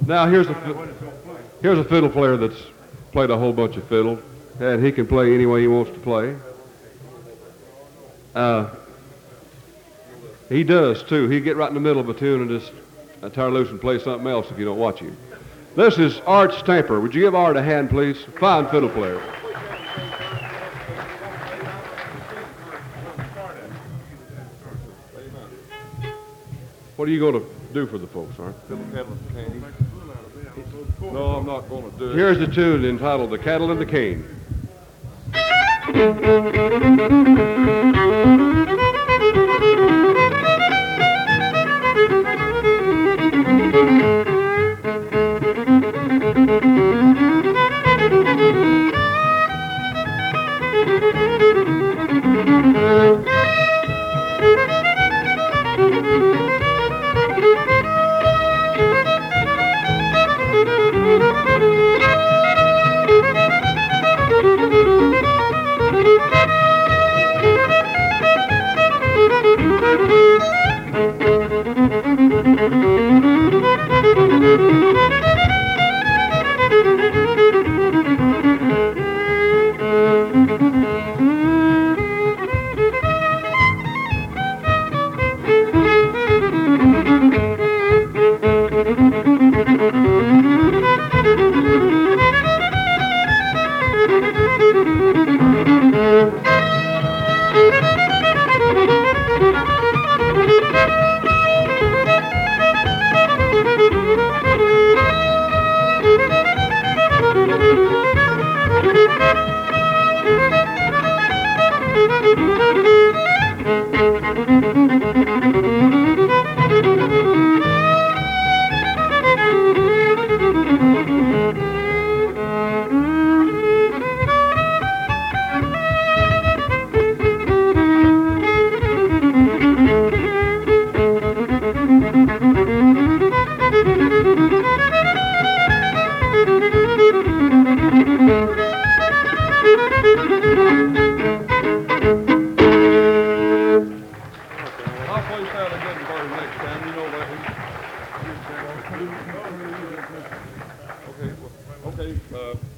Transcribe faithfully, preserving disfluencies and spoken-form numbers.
Now here's a fi- here's a fiddle player that's played a whole bunch of fiddle, and he can play any way he wants to play. Uh, he does too. He get right in the middle of a tune and just uh, tear loose and play something else if you don't watch him. This is Art Stamper. Would you give Art a hand, please? Fine fiddle player. What are you going to do for the folks, Art? No, I'm not going to do it. Here's the tune entitled "The Cattle and the Cane." I'll play that again for you next time. You know that. Okay, well, okay. Uh,